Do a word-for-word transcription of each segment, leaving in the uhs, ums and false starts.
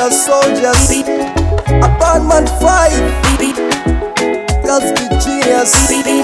the soldiers. Apartment five, girls be genius.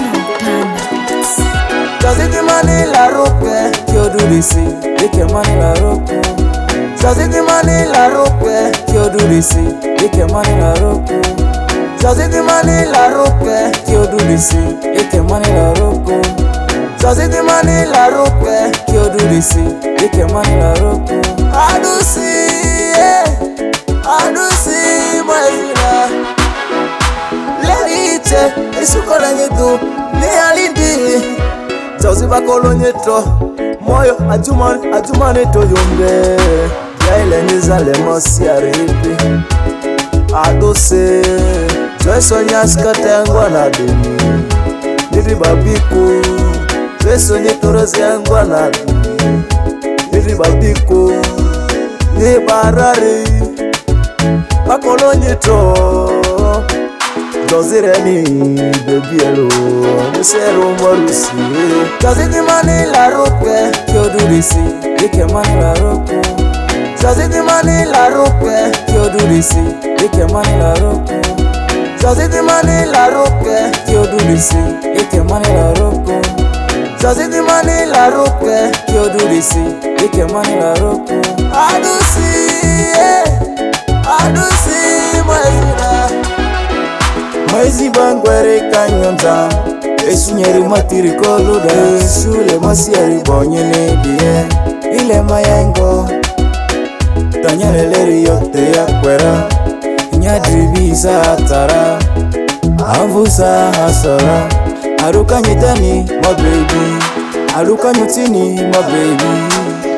Chaziti mani la roque, Kyo do this, eke mani la roko. chaziti mani la roque, Kyo do this, eke mani la roko. chaziti mani la roque, Kyo do this, eke mani la roko. chaziti mani la roque. Kyo do this, eke mani la roko. I do see, yeah, I do see my zina. Leliche, isukola nyetu, ni alindi. Chauzi bakolo nyeto, moyo ajumani, ajumani to yombe. Yaile nizale mosi ya ripi. I do see, Joyce nyaska tengwa na dini. Niri babiko, Joyce nyetorozi yangwa na dini. Niri babiko, ni barari bakolo nyeto dozire ni baby hello nesero morusi chaziti mani la roque Kyo do this, eke mani la roko. chaziti mani la roque Kyo do this, eke mani la roko. chaziti mani la roque Kyo do this, eke mani la roko. chaziti mani la roque Kyo do this, eke mani la roko. I do see, yeah, I do see my zina. Maizi bangwere kanyonza Esunyeri matiri koluda Esule masiari bonye nedie Ile mayengo Tanyaleleri yote ya kwera Nyadribiza atara Avusa hasara Aruka nyitani my baby Aruka nyutini my baby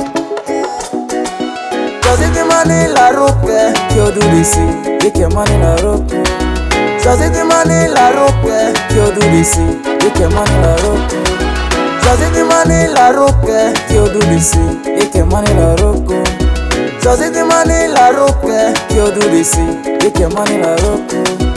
Chaziti mani la roque Kyo do this, eke mani la roko. chaziti mani la roque Kyo do this, eke mani la roko. chaziti mani la roque Kyo do this, eke mani la roko. chaziti mani la roque Kyo do this, eke mani la roko.